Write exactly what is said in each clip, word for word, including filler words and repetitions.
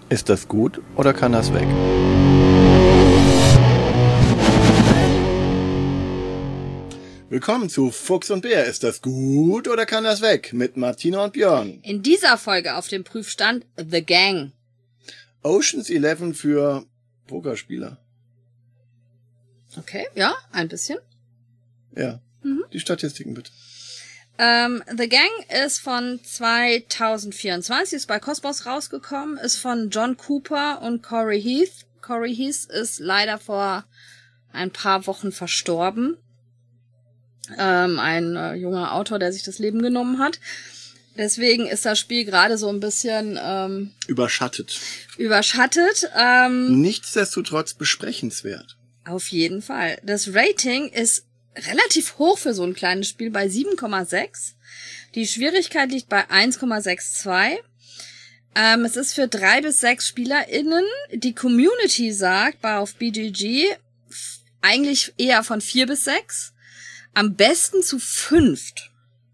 Ist das gut oder kann das weg? Willkommen zu Fuchs und Bär. Ist das gut oder kann das weg? Mit Martina und Björn. In dieser Folge auf dem Prüfstand The Gang. Ocean's Eleven für Pokerspieler. Okay, ja, ein bisschen. Ja, mhm. Die Statistiken bitte. Ähm, The Gang ist von zwanzig vierundzwanzig, ist bei Cosmos rausgekommen, ist von John Cooper und Corey Heath. Corey Heath ist leider vor ein paar Wochen verstorben. Ähm, ein äh, junger Autor, der sich das Leben genommen hat. Deswegen ist das Spiel gerade so ein bisschen ähm, überschattet. Überschattet. Ähm, Nichtsdestotrotz besprechenswert. Auf jeden Fall. Das Rating ist relativ hoch für so ein kleines Spiel bei sieben Komma sechs. Die Schwierigkeit liegt bei eins Komma zweiundsechzig. Ähm, es ist für drei bis sechs SpielerInnen. Die Community sagt bei auf B G G f- eigentlich eher von vier bis sechs. Am besten zu fünft.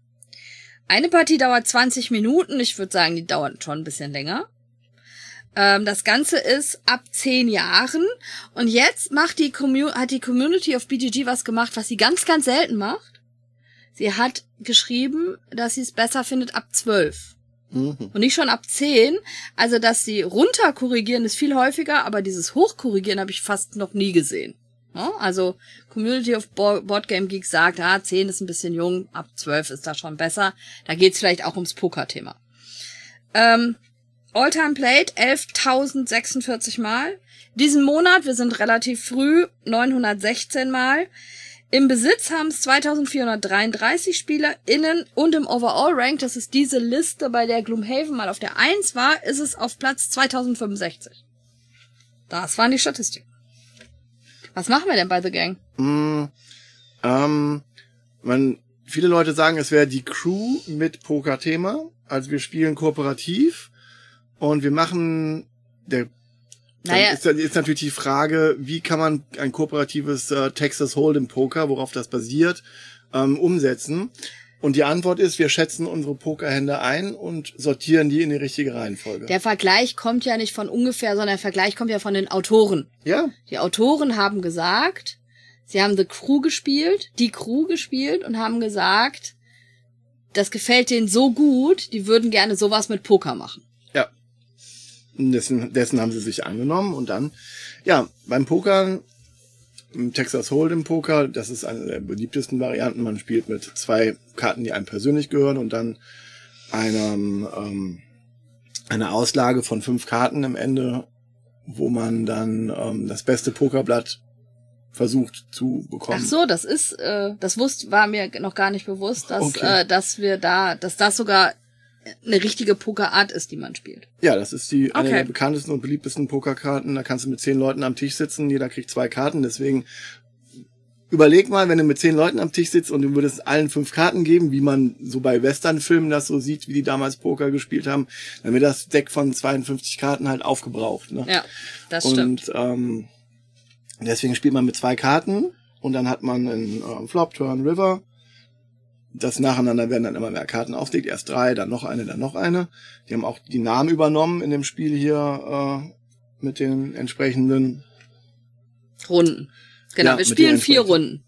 Eine Partie dauert zwanzig Minuten. Ich würde sagen, die dauert schon ein bisschen länger. Ähm, das Ganze ist ab zehn Jahren. Und jetzt macht die Commu- hat die Community of B G G was gemacht, was sie ganz, ganz selten macht. Sie hat geschrieben, dass sie es besser findet ab zwölf. Mhm. Und nicht schon ab zehn. Also, dass sie runterkorrigieren ist viel häufiger, aber dieses Hochkorrigieren habe ich fast noch nie gesehen. Ja, also, Community of Board Game Geeks sagt, ah, zehn ist ein bisschen jung, ab zwölf ist das schon besser. Da geht's vielleicht auch ums Poker-Thema. Ähm, All-Time Played elftausendsechsundvierzig Mal. Diesen Monat, wir sind relativ früh, neunhundertsechzehn Mal. Im Besitz haben es zweitausendvierhundertdreiunddreißig SpielerInnen und im Overall Rank, das ist diese Liste, bei der Gloomhaven mal auf der eins war, ist es auf Platz zweitausendfünfundsechzig. Das waren die Statistiken. Was machen wir denn bei The Gang? Mm, ähm, man, viele Leute sagen, es wäre die Crew mit Poker-Thema. Also wir spielen kooperativ. Und wir machen, der, naja. ist, ist natürlich die Frage, wie kann man ein kooperatives äh, Texas Hold'em Poker, worauf das basiert, ähm, umsetzen? Und die Antwort ist, wir schätzen unsere Pokerhände ein und sortieren die in die richtige Reihenfolge. Der Vergleich kommt ja nicht von ungefähr, sondern der Vergleich kommt ja von den Autoren. Ja. Die Autoren haben gesagt, sie haben The Crew gespielt, die Crew gespielt und haben gesagt, das gefällt denen so gut, die würden gerne sowas mit Poker machen. Ja. Dessen, dessen haben sie sich angenommen und dann, ja, beim Pokern, im Texas Hold'em Poker, das ist eine der beliebtesten Varianten. Man spielt mit zwei Karten, die einem persönlich gehören und dann einem, ähm, eine Auslage von fünf Karten am Ende, wo man dann ähm, das beste Pokerblatt versucht zu bekommen. Ach so, das ist, äh, das wusste, war mir noch gar nicht bewusst, dass, okay. äh, dass wir da, dass das sogar eine richtige Pokerart ist, die man spielt. Ja, das ist die eine okay. der bekanntesten und beliebtesten Pokerkarten. Da kannst du mit zehn Leuten am Tisch sitzen, jeder kriegt zwei Karten. Deswegen überleg mal, wenn du mit zehn Leuten am Tisch sitzt und du würdest allen fünf Karten geben, wie man so bei Westernfilmen das so sieht, wie die damals Poker gespielt haben, dann wird das Deck von zweiundfünfzig Karten halt aufgebraucht. Ne? Ja, das und, stimmt. Und ähm, deswegen spielt man mit zwei Karten und dann hat man einen äh, Flop, Turn, River. Das nacheinander werden dann immer mehr Karten aufgelegt. Erst drei, dann noch eine, dann noch eine. Die haben auch die Namen übernommen in dem Spiel hier äh, mit den entsprechenden Runden. Genau, ja, wir spielen vier Runden.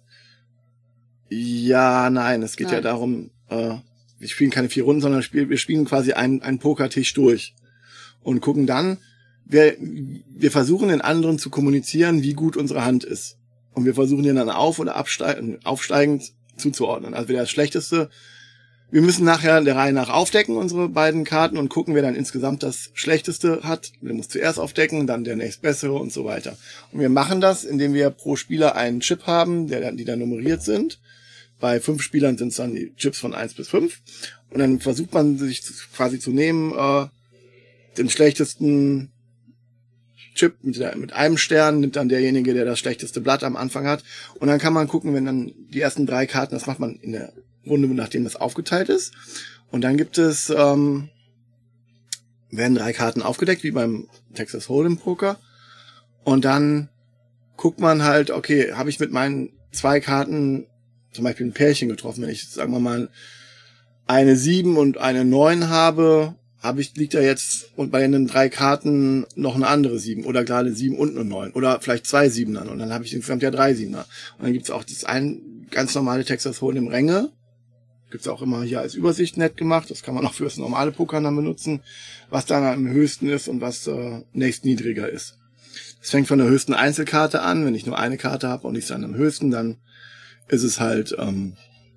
Ja, nein, es geht nein. ja darum, äh, wir spielen keine vier Runden, sondern wir spielen quasi einen, einen Pokertisch durch und gucken dann, wir, wir versuchen den anderen zu kommunizieren, wie gut unsere Hand ist. Und wir versuchen den dann auf- oder absteigend, aufsteigend zuzuordnen. Also wer das Schlechteste, wir müssen nachher der Reihe nach aufdecken, unsere beiden Karten, und gucken, wer dann insgesamt das Schlechteste hat. Der muss zuerst aufdecken, dann der nächstbessere und so weiter. Und wir machen das, indem wir pro Spieler einen Chip haben, der, die dann nummeriert sind. Bei fünf Spielern sind es dann die Chips von eins bis fünf. Und dann versucht man sich quasi zu nehmen, äh, den schlechtesten Chip mit, der, mit einem Stern nimmt dann derjenige, der das schlechteste Blatt am Anfang hat. Und dann kann man gucken, wenn dann die ersten drei Karten, das macht man in der Runde, nachdem das aufgeteilt ist. Und dann gibt es, ähm, werden drei Karten aufgedeckt, wie beim Texas Hold'em Poker. Und dann guckt man halt, okay, habe ich mit meinen zwei Karten zum Beispiel ein Pärchen getroffen, wenn ich, sagen wir mal, eine sieben und eine neun habe, habe ich, liegt da jetzt und bei den drei Karten noch eine andere sieben oder gerade sieben und eine neun oder vielleicht zwei Siebener und dann habe ich insgesamt ja drei Siebener. Und dann gibt's auch das ein ganz normale Texas Hold'em Ränge. Gibt's auch immer hier als Übersicht nett gemacht. Das kann man auch fürs normale Pokern dann benutzen, was dann am höchsten ist und was äh, nächstniedriger ist. Es fängt von der höchsten Einzelkarte an. Wenn ich nur eine Karte habe und ich dann am höchsten, dann ist es halt, ähm,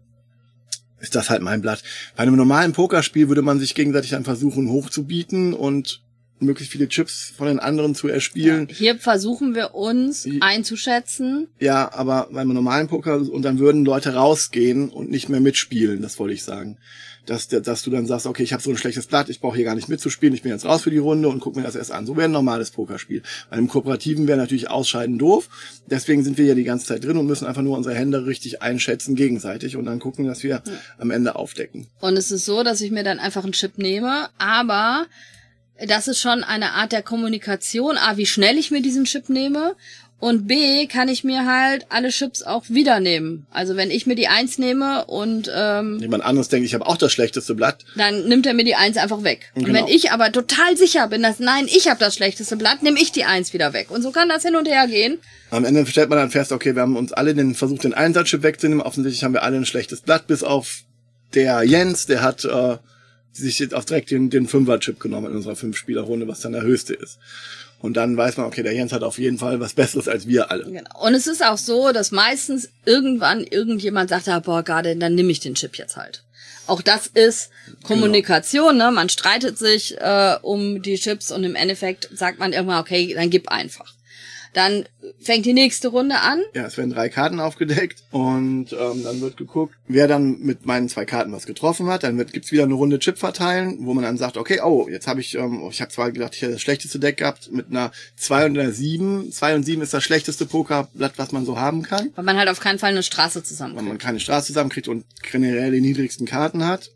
ist das halt mein Blatt. Bei einem normalen Pokerspiel würde man sich gegenseitig dann versuchen hochzubieten und möglichst viele Chips von den anderen zu erspielen. Ja, hier versuchen wir uns einzuschätzen. Ja, aber beim normalen Poker, und dann würden Leute rausgehen und nicht mehr mitspielen, das wollte ich sagen. Dass, dass du dann sagst, okay, ich habe so ein schlechtes Blatt, ich brauche hier gar nicht mitzuspielen, ich bin jetzt raus für die Runde und guck mir das erst an. So wäre ein normales Pokerspiel. Bei einem Kooperativen wäre natürlich Ausscheiden doof. Deswegen sind wir ja die ganze Zeit drin und müssen einfach nur unsere Hände richtig einschätzen gegenseitig und dann gucken, dass wir ja. am Ende aufdecken. Und es ist so, dass ich mir dann einfach einen Chip nehme, aber das ist schon eine Art der Kommunikation. A, wie schnell ich mir diesen Chip nehme. Und B, kann ich mir halt alle Chips auch wieder nehmen. Also wenn ich mir die eins nehme und ähm, jemand anderes denkt, ich habe auch das schlechteste Blatt, dann nimmt er mir die eins einfach weg. Genau. Und wenn ich aber total sicher bin, dass nein, ich habe das schlechteste Blatt, nehme ich die eins wieder weg. Und so kann das hin und her gehen. Am Ende stellt man dann fest, okay, wir haben uns alle den versucht, den Einsatzchip wegzunehmen. Offensichtlich haben wir alle ein schlechtes Blatt, bis auf der Jens, der hat äh, sich jetzt auch direkt den, den Fünfer-Chip genommen in unserer Fünf-Spieler-Runde, was dann der höchste ist. Und dann weiß man, okay, der Jens hat auf jeden Fall was Besseres als wir alle. Genau. Und es ist auch so, dass meistens irgendwann irgendjemand sagt, ah, boah, gerade, dann nehme ich den Chip jetzt halt. Auch das ist Kommunikation, genau. Ne? Man streitet sich äh, um die Chips und im Endeffekt sagt man irgendwann, okay, dann gib einfach. Dann fängt die nächste Runde an. Ja, es werden drei Karten aufgedeckt und ähm, dann wird geguckt, wer dann mit meinen zwei Karten was getroffen hat. Dann wird, gibt's wieder eine Runde Chip verteilen, wo man dann sagt, okay, oh, jetzt habe ich, ähm, ich habe zwar gedacht, ich hätte das schlechteste Deck gehabt mit einer zwei und einer sieben. zwei und sieben ist das schlechteste Pokerblatt, was man so haben kann. Weil man halt auf keinen Fall eine Straße zusammenkriegt. Weil man keine Straße zusammenkriegt und generell die niedrigsten Karten hat.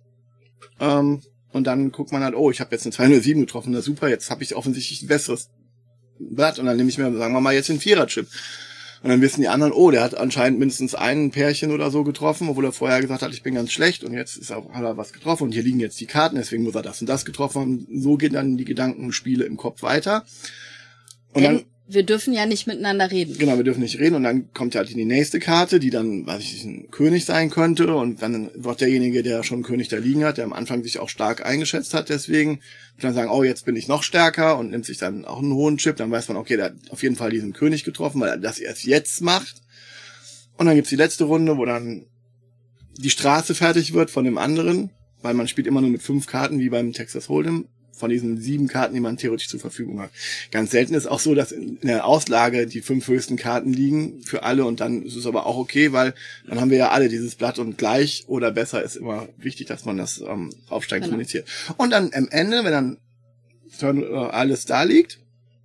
Ähm, und dann guckt man halt, oh, ich habe jetzt eine zwei und eine sieben getroffen, na super, jetzt habe ich offensichtlich ein besseres Blatt und dann nehme ich mir, sagen wir mal, jetzt den Vierer-Chip. Und dann wissen die anderen, oh, der hat anscheinend mindestens ein Pärchen oder so getroffen, obwohl er vorher gesagt hat, ich bin ganz schlecht und jetzt ist er, hat er was getroffen und hier liegen jetzt die Karten, deswegen muss er das und das getroffen haben. So gehen dann die Gedankenspiele im Kopf weiter. Und Denn dann, wir dürfen ja nicht miteinander reden. genau, wir dürfen nicht reden und dann kommt ja halt die nächste Karte, die dann, weiß ich nicht, ein König sein könnte und dann wird derjenige, der schon König da liegen hat, der am Anfang sich auch stark eingeschätzt hat, deswegen dann sagen, oh, jetzt bin ich noch stärker und nimmt sich dann auch einen hohen Chip, dann weiß man, okay, der hat auf jeden Fall diesen König getroffen, weil er das erst jetzt macht. Und dann gibt's die letzte Runde, wo dann die Straße fertig wird von dem anderen, weil man spielt immer nur mit fünf Karten, wie beim Texas Hold'em, von diesen sieben Karten, die man theoretisch zur Verfügung hat. Ganz selten ist auch so, dass in der Auslage die fünf höchsten Karten liegen für alle und dann ist es aber auch okay, weil dann haben wir ja alle dieses Blatt und gleich oder besser ist immer wichtig, dass man das ähm, aufsteigend Genau. kommuniziert. Und dann am Ende, wenn dann Turn, äh, alles da liegt,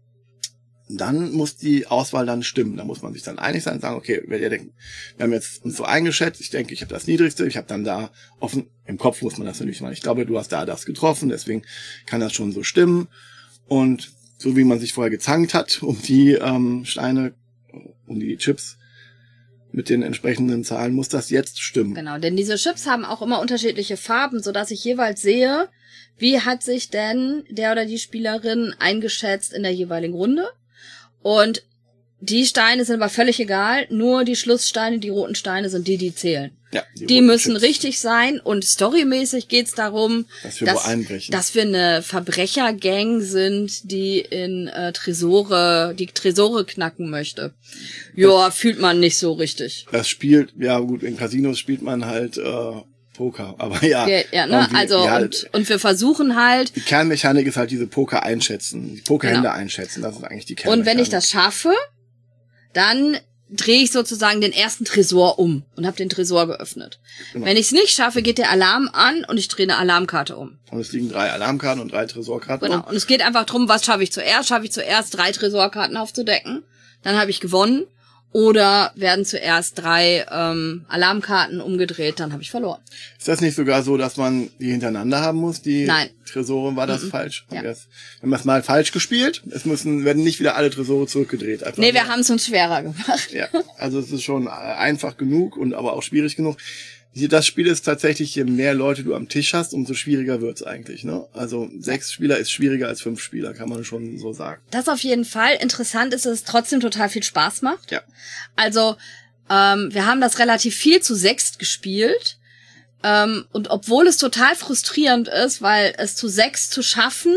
dann muss die Auswahl dann stimmen. Da muss man sich dann einig sein und sagen, okay, wer ihr denkt, wir haben jetzt uns so eingeschätzt, ich denke, ich habe das Niedrigste, ich habe dann da offen, im Kopf muss man das natürlich machen. Ich glaube, du hast da das getroffen, deswegen kann das schon so stimmen. Und so wie man sich vorher gezankt hat um die ähm, Steine, um die Chips mit den entsprechenden Zahlen, muss das jetzt stimmen. Genau, denn diese Chips haben auch immer unterschiedliche Farben, sodass ich jeweils sehe, wie hat sich denn der oder die Spielerin eingeschätzt in der jeweiligen Runde. Und die Steine sind aber völlig egal, nur die Schlusssteine, die roten Steine sind die, die zählen. Ja, die die roten müssen Chips. richtig sein und storymäßig geht's darum, Dass wir dass, wo einbrechen. dass wir eine Verbrechergang sind, die in äh, Tresore, die Tresore knacken möchte. Ja, fühlt man nicht so richtig. Das spielt, ja gut, in Casinos spielt man halt äh, Poker, aber ja. Ja, ja, ne? irgendwie, Also ja, und, und wir versuchen halt. die Kernmechanik ist halt diese Poker einschätzen, die Pokerhände Genau. einschätzen, das ist eigentlich die Kernmechanik. Und wenn ich das schaffe, dann drehe ich sozusagen den ersten Tresor um und habe den Tresor geöffnet. Genau. Wenn ich es nicht schaffe, geht der Alarm an und ich drehe eine Alarmkarte um. Und es liegen drei Alarmkarten und drei Tresorkarten. Genau. Und es geht einfach drum, was schaffe ich zuerst? Schaffe ich zuerst drei Tresorkarten aufzudecken? Dann habe ich gewonnen. Oder werden zuerst drei ähm, Alarmkarten umgedreht, dann habe ich verloren. Ist das nicht sogar so, dass man die hintereinander haben muss, die Nein. Tresore? War das Mhm. falsch? Ja. Haben wir es- Wenn wir es mal falsch gespielt, es müssen, werden nicht wieder alle Tresore zurückgedreht. Einfach Nee, wir nur. haben es uns schwerer gemacht. Ja, also es ist schon einfach genug und aber auch schwierig genug. Das Spiel ist tatsächlich, je mehr Leute du am Tisch hast, umso schwieriger wird's eigentlich, ne? Also sechs Spieler ist schwieriger als fünf Spieler, kann man schon so sagen. Das auf jeden Fall. Interessant ist, dass es trotzdem total viel Spaß macht. Ja. Also, ähm, wir haben das relativ viel zu sechst gespielt. Ähm, und obwohl es total frustrierend ist, weil es zu sechs zu schaffen,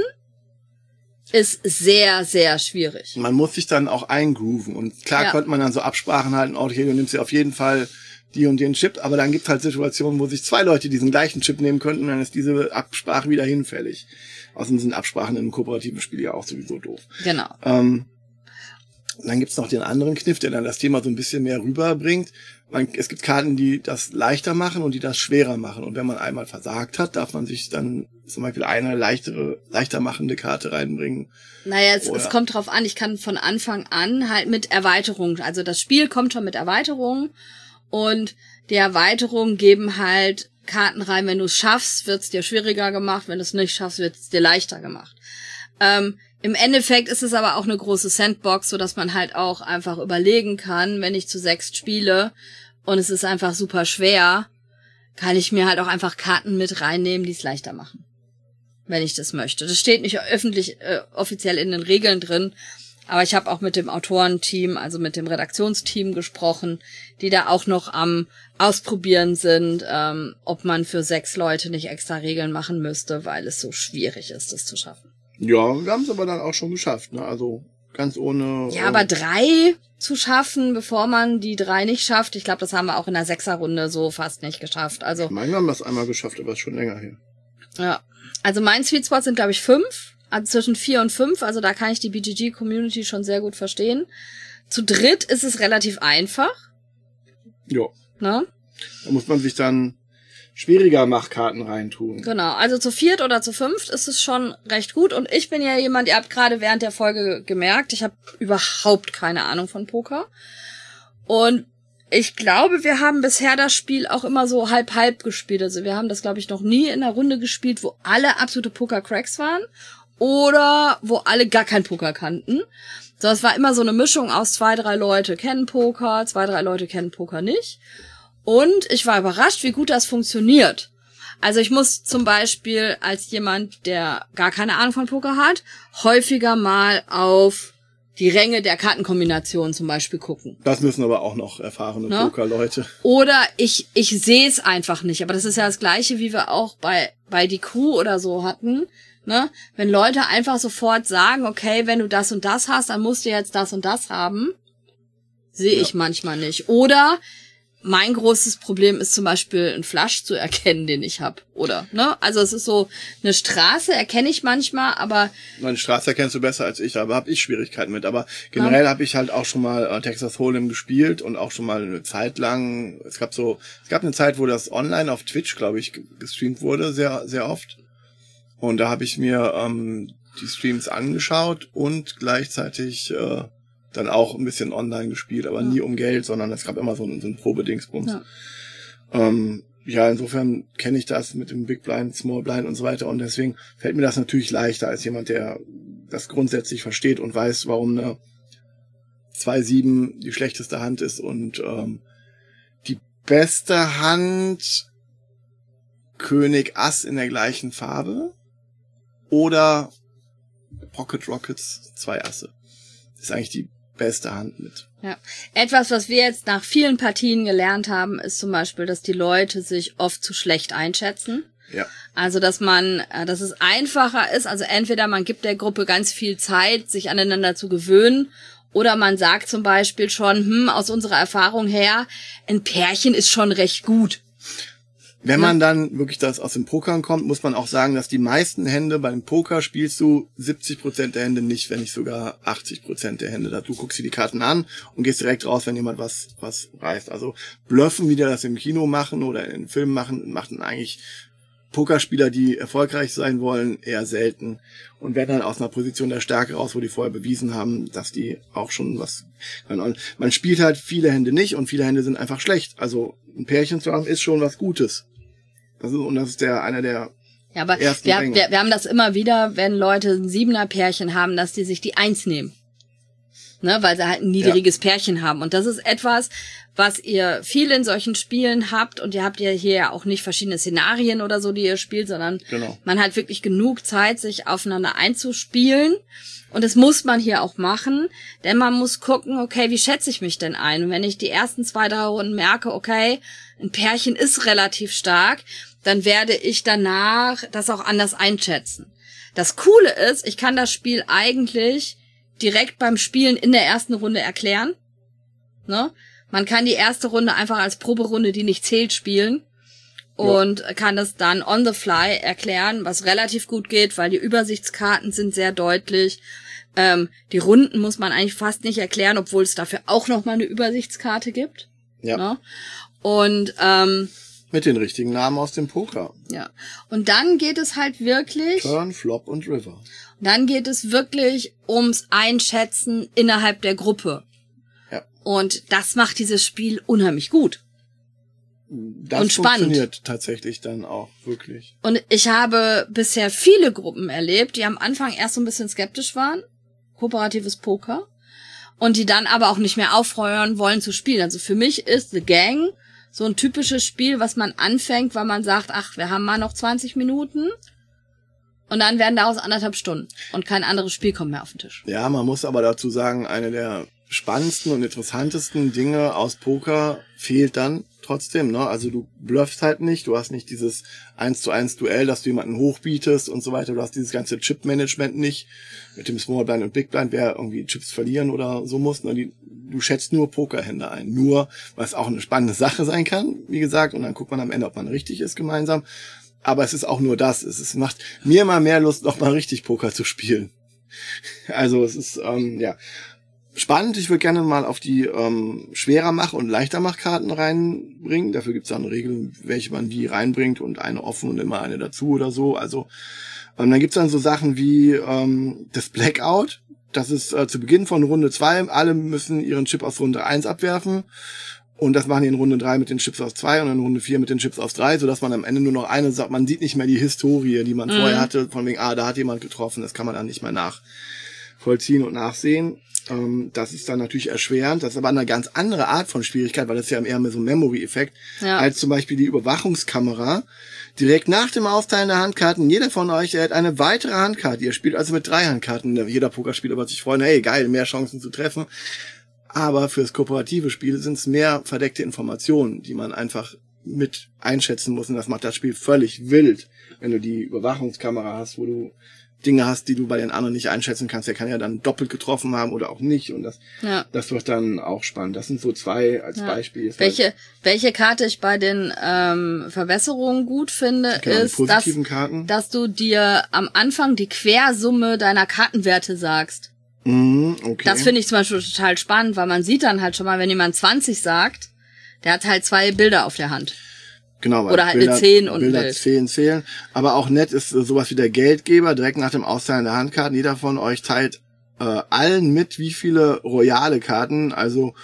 ist sehr, sehr schwierig. Man muss sich dann auch eingrooven. Und klar ja. könnte man dann so Absprachen halten, okay, du nimmst ja auf jeden Fall die und den Chip, aber dann gibt's halt Situationen, wo sich zwei Leute diesen gleichen Chip nehmen könnten, dann ist diese Absprache wieder hinfällig. Außerdem sind Absprachen in einem kooperativen Spiel ja auch sowieso doof. Genau. Ähm, dann gibt's noch den anderen Kniff, der dann das Thema so ein bisschen mehr rüberbringt. Man, es gibt Karten, die das leichter machen und die das schwerer machen. Und wenn man einmal versagt hat, darf man sich dann zum Beispiel eine leichtere, leichter machende Karte reinbringen. Naja, es, es kommt drauf an, ich kann von Anfang an halt mit Erweiterungen, also das Spiel kommt schon mit Erweiterungen. Und die Erweiterungen geben halt Karten rein, wenn du es schaffst, wird's dir schwieriger gemacht, wenn du es nicht schaffst, wird's dir leichter gemacht. Ähm, im Endeffekt ist es aber auch eine große Sandbox, so dass man halt auch einfach überlegen kann, wenn ich zu sechs spiele und es ist einfach super schwer, kann ich mir halt auch einfach Karten mit reinnehmen, die es leichter machen, wenn ich das möchte. Das steht nicht öffentlich, äh, offiziell in den Regeln drin, aber ich habe auch mit dem Autorenteam, also mit dem Redaktionsteam gesprochen, die da auch noch am Ausprobieren sind, ähm, ob man für sechs Leute nicht extra Regeln machen müsste, weil es so schwierig ist, das zu schaffen. Ja, wir haben es aber dann auch schon geschafft, ne? Also ganz ohne... Ja, äh, aber drei zu schaffen, bevor man die drei nicht schafft, ich glaube, das haben wir auch in der Sechserrunde so fast nicht geschafft. Also ich meine, wir haben das einmal geschafft, aber ist schon länger her. Ja, also mein Sweet Spot sind, glaube ich, fünf. Also zwischen vier und fünf, also da kann ich die B G G-Community schon sehr gut verstehen. Zu dritt ist es relativ einfach. Ja. Ne? Da muss man sich dann schwieriger Machkarten reintun. Genau, also zu viert oder zu fünft ist es schon recht gut. Und ich bin ja jemand, ihr habt gerade während der Folge gemerkt, ich habe überhaupt keine Ahnung von Poker. Und ich glaube, wir haben bisher das Spiel auch immer so halb-halb gespielt. Also wir haben das, glaube ich, noch nie in einer Runde gespielt, wo alle absolute Poker-Cracks waren. Oder wo alle gar kein Poker kannten. So, es war immer so eine Mischung aus zwei, drei Leute kennen Poker, zwei, drei Leute kennen Poker nicht. Und ich war überrascht, wie gut das funktioniert. Also ich muss zum Beispiel als jemand, der gar keine Ahnung von Poker hat, häufiger mal auf die Ränge der Kartenkombinationen zum Beispiel gucken. Das müssen aber auch noch erfahrene ne? Pokerleute. Oder ich ich sehe es einfach nicht. Aber das ist ja das Gleiche, wie wir auch bei bei die Crew oder so hatten. Ne? Wenn Leute einfach sofort sagen, okay, wenn du das und das hast, dann musst du jetzt das und das haben, sehe ja. ich manchmal nicht. Oder mein großes Problem ist zum Beispiel, einen Flush zu erkennen, den ich habe. Oder, ne? Also es ist so, eine Straße erkenne ich manchmal, aber... Eine Straße erkennst du besser als ich, aber habe ich Schwierigkeiten mit. Aber generell ja. habe ich halt auch schon mal äh, Texas Hold'em gespielt und auch schon mal eine Zeit lang, es gab so, es gab eine Zeit, wo das online auf Twitch, glaube ich, gestreamt wurde, sehr, sehr oft. Und da habe ich mir ähm, die Streams angeschaut und gleichzeitig äh, dann auch ein bisschen online gespielt, aber ja. nie um Geld, sondern es gab immer so einen, so einen Probedingsbums. Ja. Ähm, ja, insofern kenne ich das mit dem Big Blind, Small Blind und so weiter und deswegen fällt mir das natürlich leichter als jemand, der das grundsätzlich versteht und weiß, warum eine zwei sieben die schlechteste Hand ist und ähm, die beste Hand König Ass in der gleichen Farbe. Oder Pocket Rockets, zwei Asse. Das ist eigentlich die beste Hand mit. Ja. Etwas, was wir jetzt nach vielen Partien gelernt haben, ist zum Beispiel, dass die Leute sich oft zu schlecht einschätzen. Ja. Also, dass man, dass es einfacher ist, also entweder man gibt der Gruppe ganz viel Zeit, sich aneinander zu gewöhnen, oder man sagt zum Beispiel schon, hm, aus unserer Erfahrung her, ein Pärchen ist schon recht gut. Wenn man dann wirklich das aus dem Pokern kommt, muss man auch sagen, dass die meisten Hände beim Poker spielst du siebzig Prozent der Hände nicht, wenn nicht sogar achtzig Prozent der Hände. Du guckst dir die Karten an und gehst direkt raus, wenn jemand was was reißt. Also bluffen, wie die das im Kino machen oder in Filmen machen, machen eigentlich Pokerspieler, die erfolgreich sein wollen, eher selten und werden dann aus einer Position der Stärke raus, wo die vorher bewiesen haben, dass die auch schon was können. Man spielt halt viele Hände nicht und viele Hände sind einfach schlecht. Also ein Pärchen zu haben ist schon was Gutes. Das ist, und das ist der einer der ja, aber ersten wir, Ränge. wir, wir haben das immer wieder, wenn Leute ein Siebener Pärchen haben, dass die sich die Eins nehmen. Ne, weil sie halt ein niedriges ja. Pärchen haben. Und das ist etwas, was ihr viel in solchen Spielen habt. Und ihr habt ja hier ja auch nicht verschiedene Szenarien oder so, die ihr spielt, sondern genau. man hat wirklich genug Zeit, sich aufeinander einzuspielen. Und das muss man hier auch machen, denn man muss gucken, okay, wie schätze ich mich denn ein? Und wenn ich die ersten zwei, drei Runden merke, okay, ein Pärchen ist relativ stark, dann werde ich danach das auch anders einschätzen. Das Coole ist, ich kann das Spiel eigentlich direkt beim Spielen in der ersten Runde erklären. Ne? Man kann die erste Runde einfach als Proberunde, die nicht zählt, spielen und ja. kann das dann on the fly erklären, was relativ gut geht, weil die Übersichtskarten sind sehr deutlich. Ähm, die Runden muss man eigentlich fast nicht erklären, obwohl es dafür auch nochmal eine Übersichtskarte gibt. Ja. Ne? Und ähm, mit den richtigen Namen aus dem Poker. Ja. Und dann geht es halt wirklich... Turn, Flop und River. Dann geht es wirklich ums Einschätzen innerhalb der Gruppe. Ja. Und das macht dieses Spiel unheimlich gut. Das und spannend. Funktioniert tatsächlich dann auch wirklich. Und ich habe bisher viele Gruppen erlebt, die am Anfang erst so ein bisschen skeptisch waren. Kooperatives Poker. Und die dann aber auch nicht mehr aufhören wollen zu spielen. Also für mich ist The Gang so ein typisches Spiel, was man anfängt, weil man sagt, ach, wir haben mal noch zwanzig Minuten. Und dann werden daraus anderthalb Stunden. Und kein anderes Spiel kommt mehr auf den Tisch. Ja, man muss aber dazu sagen, eine der spannendsten und interessantesten Dinge aus Poker fehlt dann trotzdem, ne? Also du bluffst halt nicht, du hast nicht dieses eins zu eins Duell, dass du jemanden hochbietest und so weiter, du hast dieses ganze Chip-Management nicht mit dem Small Blind und Big Blind, wer irgendwie Chips verlieren oder so muss, ne? Die, du schätzt nur Pokerhände ein, nur, was auch eine spannende Sache sein kann, wie gesagt, und dann guckt man am Ende, ob man richtig ist gemeinsam, aber es ist auch nur das, es ist, macht mir immer mehr Lust, noch mal richtig Poker zu spielen. Also es ist, ähm, ja, spannend. Ich würde gerne mal auf die ähm, Schwerer-Mach- und Leichter-Mach-Karten reinbringen. Dafür gibt es dann Regeln, welche man die reinbringt und eine offen und immer eine dazu oder so. Also ähm, dann gibt's dann so Sachen wie ähm, das Blackout. Das ist äh, zu Beginn von Runde zwei. Alle müssen ihren Chip aus Runde eins abwerfen. Und das machen die in Runde drei mit den Chips aus zwei und in Runde vier mit den Chips aus drei, sodass man am Ende nur noch eine sagt, man sieht nicht mehr die Historie, die man mhm. vorher hatte, von wegen, ah, da hat jemand getroffen, das kann man dann nicht mehr nachvollziehen und nachsehen. Ähm, das ist dann natürlich erschwerend, das ist aber eine ganz andere Art von Schwierigkeit, weil das ist ja eher so ein Memory-Effekt, ja. als zum Beispiel die Überwachungskamera. Direkt nach dem Aufteilen der Handkarten, jeder von euch erhält eine weitere Handkarte. Ihr spielt also mit drei Handkarten. Jeder Pokerspieler wird sich freuen, hey, geil, mehr Chancen zu treffen. Aber fürs kooperative Spiel sind es mehr verdeckte Informationen, die man einfach mit einschätzen muss. Und das macht das Spiel völlig wild, wenn du die Überwachungskamera hast, wo du Dinge hast, die du bei den anderen nicht einschätzen kannst. Der kann ja dann doppelt getroffen haben oder auch nicht. Und das, ja. das wird dann auch spannend. Das sind so zwei als ja. Beispiel. Welche, halt welche Karte ich bei den ähm, Verbesserungen gut finde, genau, ist, dass, dass du dir am Anfang die Quersumme deiner Kartenwerte sagst. Mm, okay. Das finde ich zum Beispiel total spannend, weil man sieht dann halt schon mal, wenn jemand zwanzig sagt, der hat halt zwei Bilder auf der Hand. Genau, weil oder halt Bilder, eine zehn und Bilder ein Bild. zehn zählen. Aber auch nett ist sowas wie der Geldgeber, direkt nach dem Austeilen der Handkarten. Jeder von euch teilt äh, allen mit, wie viele royale Karten, also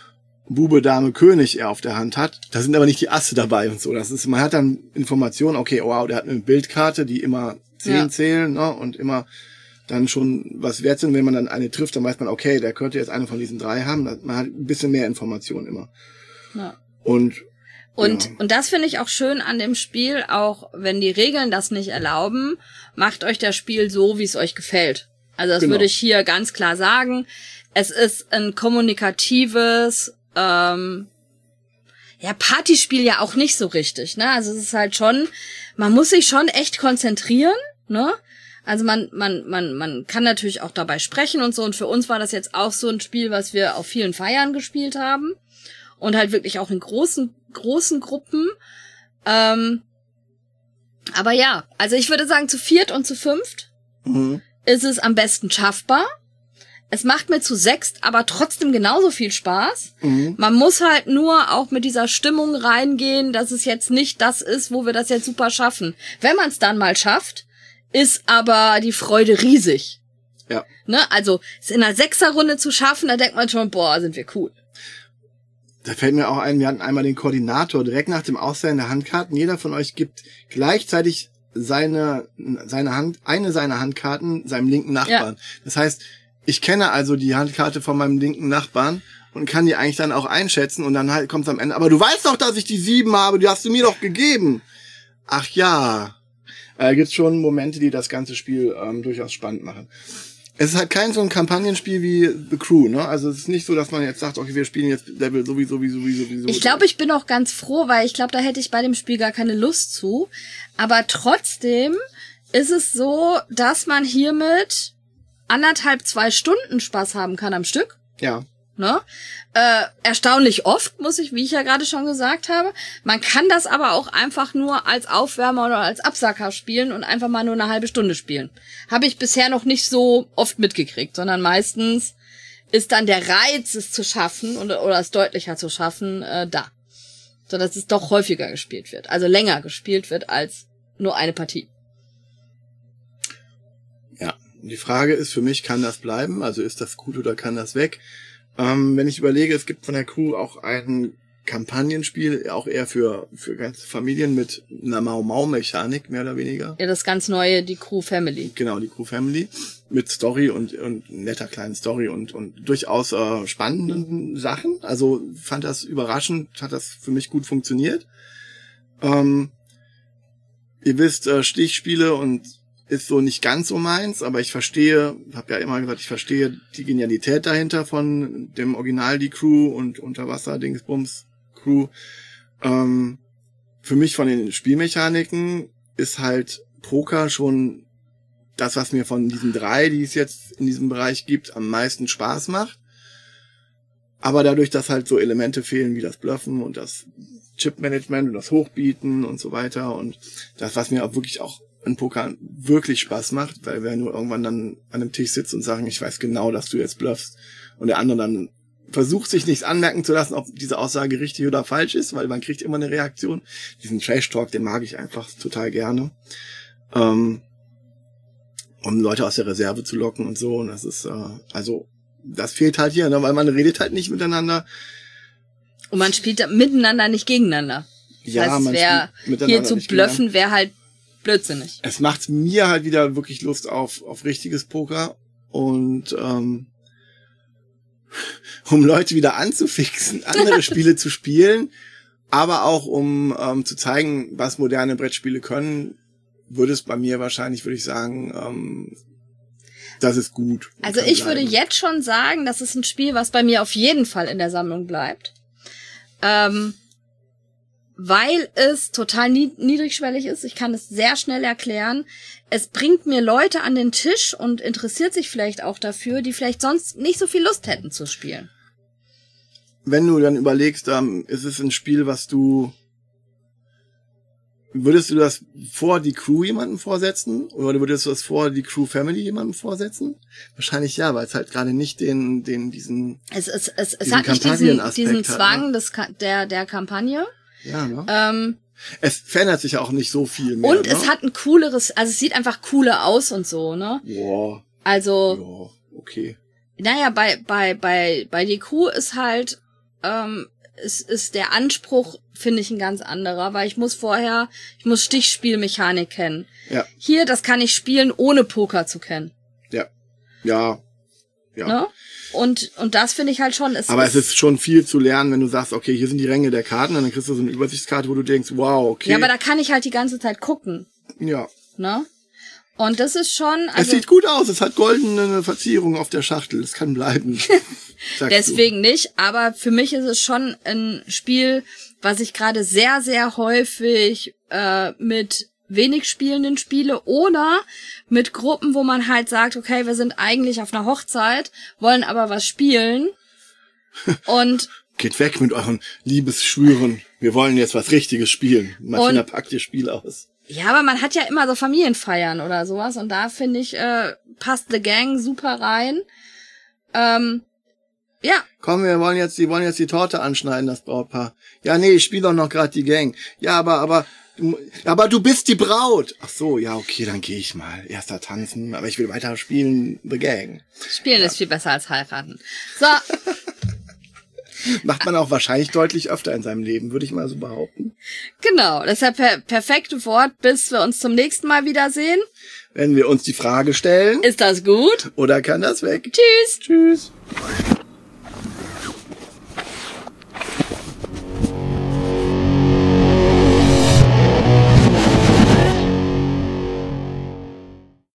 Bube, Dame, König er auf der Hand hat. Da sind aber nicht die Asse dabei und so. Das ist, man hat dann Informationen, okay, wow, der hat eine Bildkarte, die immer zehn ja. zählen, ne, und immer dann schon was wert sind. Wenn man dann eine trifft, dann weiß man, okay, der könnte jetzt eine von diesen drei haben. Man hat ein bisschen mehr Informationen immer. Ja. Und Und, ja. und das finde ich auch schön an dem Spiel, auch wenn die Regeln das nicht erlauben, macht euch das Spiel so, wie es euch gefällt. Also das genau. würde ich hier ganz klar sagen. Es ist ein kommunikatives, ähm, ja, Partyspiel ja auch nicht so richtig, ne? Also es ist halt schon, man muss sich schon echt konzentrieren, ne? Also man, man, man, man kann natürlich auch dabei sprechen und so. Und für uns war das jetzt auch so ein Spiel, was wir auf vielen Feiern gespielt haben. Und halt wirklich auch in großen, großen Gruppen. Ähm, aber ja, also ich würde sagen, zu viert und zu fünft mhm. ist es am besten schaffbar. Es macht mir zu sechst aber trotzdem genauso viel Spaß. Mhm. Man muss halt nur auch mit dieser Stimmung reingehen, dass es jetzt nicht das ist, wo wir das jetzt super schaffen. Wenn man es dann mal schafft, ist aber die Freude riesig. Ja. Ne? Also es in einer Sechserrunde zu schaffen, da denkt man schon, boah, sind wir cool. Da fällt mir auch ein, wir hatten einmal den Koordinator direkt nach dem Austeilen der Handkarten. Jeder von euch gibt gleichzeitig seine, seine Hand, eine seiner Handkarten seinem linken Nachbarn. Ja. Das heißt, Ich kenne also die Handkarte von meinem linken Nachbarn und kann die eigentlich dann auch einschätzen und dann halt kommt's am Ende. Aber du weißt doch, dass ich die sieben habe, die hast du mir doch gegeben. Ach ja. Äh, gibt's schon Momente, die das ganze Spiel ähm, durchaus spannend machen. Es ist halt kein so ein Kampagnenspiel wie The Crew, ne? Also es ist nicht so, dass man jetzt sagt, okay, wir spielen jetzt Level sowieso, sowieso, sowieso. Ich glaube, ich bin auch ganz froh, weil ich glaube, da hätte ich bei dem Spiel gar keine Lust zu. Aber trotzdem ist es so, dass man hiermit anderthalb, zwei Stunden Spaß haben kann am Stück. Ja. Ne? Äh, erstaunlich oft, muss ich, wie ich ja gerade schon gesagt habe. Man kann das aber auch einfach nur als Aufwärmer oder als Absacker spielen und einfach mal nur eine halbe Stunde spielen. Habe ich bisher noch nicht so oft mitgekriegt, sondern meistens ist dann der Reiz, es zu schaffen oder, oder es deutlicher zu schaffen, äh, da. So dass es doch häufiger gespielt wird. Also länger gespielt wird als nur eine Partie. Ja, die Frage ist für mich, kann das bleiben? Also ist das gut oder kann das weg? Ähm, wenn ich überlege, es gibt von der Crew auch ein Kampagnenspiel, auch eher für für ganze Familien mit einer Mau-Mau-Mechanik, mehr oder weniger. Ja, das ganz neue, die Crew Family. Genau, die Crew Family mit Story und, und netter kleinen Story und und durchaus äh, spannenden Sachen. Also fand das überraschend, hat das für mich gut funktioniert. Ähm, ihr wisst, äh, Stichspiele und ist so nicht ganz so meins, aber ich verstehe, habe ja immer gesagt, ich verstehe die Genialität dahinter von dem Original, die Crew und Unterwasser-Dingsbums Crew. Ähm, für mich von den Spielmechaniken ist halt Poker schon das, was mir von diesen drei, die es jetzt in diesem Bereich gibt, am meisten Spaß macht. Aber dadurch, dass halt so Elemente fehlen wie das Bluffen und das Chip-Management und das Hochbieten und so weiter und das, was mir auch wirklich auch in Poker wirklich Spaß macht, weil wir nur irgendwann dann an einem Tisch sitzen und sagen, ich weiß genau, dass du jetzt bluffst und der andere dann versucht, sich nichts anmerken zu lassen, ob diese Aussage richtig oder falsch ist, weil man kriegt immer eine Reaktion. Diesen Trash-Talk, den mag ich einfach total gerne, ähm, um Leute aus der Reserve zu locken und so und das ist, äh, also das fehlt halt hier, ne? Weil man redet halt nicht miteinander. Und man spielt miteinander, nicht gegeneinander. Das ja, heißt, man wer hier zu bluffen, wäre halt blödsinnig. Es macht mir halt wieder wirklich Lust auf auf richtiges Poker und ähm, um Leute wieder anzufixen, andere Spiele zu spielen, aber auch um ähm, zu zeigen, was moderne Brettspiele können, würde es bei mir wahrscheinlich, würde ich sagen, ähm, das ist gut. Also ich bleiben. würde jetzt schon sagen, das ist ein Spiel, was bei mir auf jeden Fall in der Sammlung bleibt. Ähm, weil es total niedrigschwellig ist. Ich kann es sehr schnell erklären. Es bringt mir Leute an den Tisch und interessiert sich vielleicht auch dafür, die vielleicht sonst nicht so viel Lust hätten zu spielen. Wenn du dann überlegst, ähm, ist es ein Spiel, was du... Würdest du das vor die Crew jemandem vorsetzen? Oder würdest du das vor die Crew Family jemandem vorsetzen? Wahrscheinlich ja, weil es halt gerade nicht den, den, diesen, es, es, es, es hat nicht diesen, diesen Zwang hat, ne? des, der, der Kampagne. Ja, ne? Ähm, es verändert sich auch nicht so viel mehr. Und ne? es hat ein cooleres, also es sieht einfach cooler aus und so, ne? Boah. Also. Ja, okay. Naja, bei, bei, bei, bei die Crew ist halt, ähm, ist, ist der Anspruch, finde ich, ein ganz anderer, weil ich muss vorher, ich muss Stichspielmechanik kennen. Ja. Hier, das kann ich spielen, ohne Poker zu kennen. Ja. Ja. Ja. Ne? Und, und das finde ich halt schon. Es Aber ist, es ist schon viel zu lernen, wenn du sagst, okay, hier sind die Ränge der Karten, und dann kriegst du so eine Übersichtskarte, wo du denkst, wow, okay. Ja, aber da kann ich halt die ganze Zeit gucken. Ja. Ne? Und das ist schon... Also, es sieht gut aus, es hat goldene Verzierung auf der Schachtel, es kann bleiben. Deswegen du. nicht, aber für mich ist es schon ein Spiel, was ich gerade sehr, sehr häufig äh, mit wenig Spielenden spiele oder mit Gruppen, wo man halt sagt, okay, wir sind eigentlich auf einer Hochzeit, wollen aber was spielen und... Geht weg mit euren Liebesschwüren, wir wollen jetzt was Richtiges spielen. Martina packt ihr Spiel aus. Ja, aber man hat ja immer so Familienfeiern oder sowas und da finde ich, äh, passt The Gang super rein. Ähm, ja. Komm, wir wollen jetzt, die wollen jetzt die Torte anschneiden, das Brautpaar. Ja, nee, ich spiele doch noch gerade die Gang. Ja, aber, aber, du, aber du bist die Braut. Ach so, ja, okay, dann gehe ich mal. Erster tanzen, aber ich will weiter spielen, The Gang. Spielen ja. ist viel besser als heiraten. So. Macht man auch wahrscheinlich deutlich öfter in seinem Leben, würde ich mal so behaupten. Genau, deshalb per perfekte Wort, bis wir uns zum nächsten Mal wiedersehen. Wenn wir uns die Frage stellen. Ist das gut? Oder kann das weg? Tschüss. Tschüss.